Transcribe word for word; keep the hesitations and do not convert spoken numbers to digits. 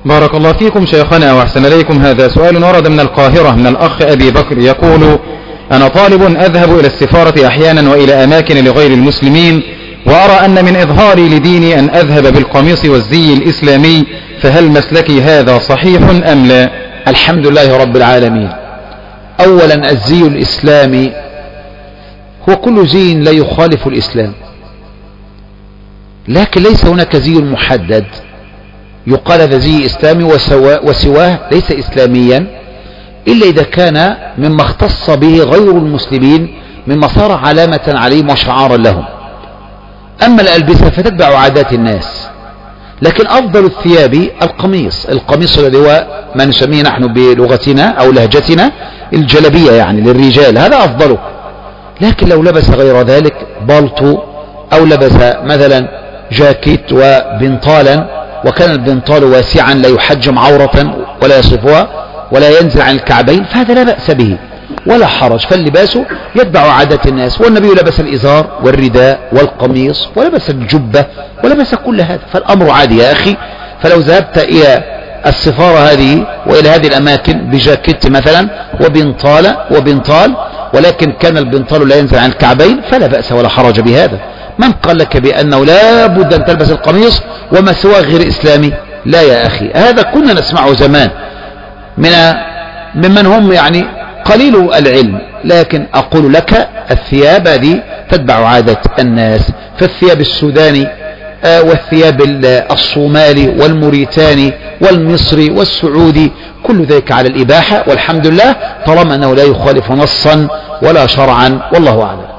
بارك الله فيكم شيخنا وأحسن إليكم. هذا سؤال ورد من القاهرة من الأخ أبي بكر يقول: أنا طالب أذهب إلى السفارة أحيانا وإلى أماكن لغير المسلمين، وأرى أن من إظهاري لديني أن أذهب بالقميص والزي الإسلامي، فهل مسلكي هذا صحيح أم لا؟ الحمد لله رب العالمين. أولا الزي الإسلامي هو كل زي لا يخالف الإسلام، لكن ليس هناك زي محدد يقال هذا زي إسلامي وسواه ليس إسلاميا، إلا إذا كان مما اختص به غير المسلمين مما صار علامة عليهم وشعارا لهم. أما الألبسة فتتبع عادات الناس، لكن أفضل الثياب القميص. القميص الذي هو ما نسميه نحن بلغتنا أو لهجتنا الجلبية يعني للرجال، هذا أفضله. لكن لو لبس غير ذلك بالطو أو لبس مثلا جاكيت وبنطالا وكان البنطال واسعا لا يحجم عورة ولا يصفها ولا ينزل عن الكعبين، فهذا لا بأس به ولا حرج، فاللباس يتبع عادات الناس. والنبي لبس الإزار والرداء والقميص ولبس الجبة ولبس كل هذا، فالأمر عادي يا أخي. فلو ذهبت إلى السفارة هذه وإلى هذه الأماكن بجاكيت مثلا وبنطال وبنطال ولكن كان البنطال لا ينزل عن الكعبين، فلا بأس ولا حرج بهذا. من قال لك بأنه لا بد أن تلبس القميص وما سواه غير إسلامي؟ لا يا أخي، هذا كنا نسمعه زمان من ممن هم يعني قليل العلم. لكن أقول لك الثياب هذه تتبع عادة الناس، فالثياب السوداني والثياب الصومالي والموريتاني والمصري والسعودي كل ذلك على الإباحة والحمد لله، طالما أنه لا يخالف نصا ولا شرعا، والله أعلم.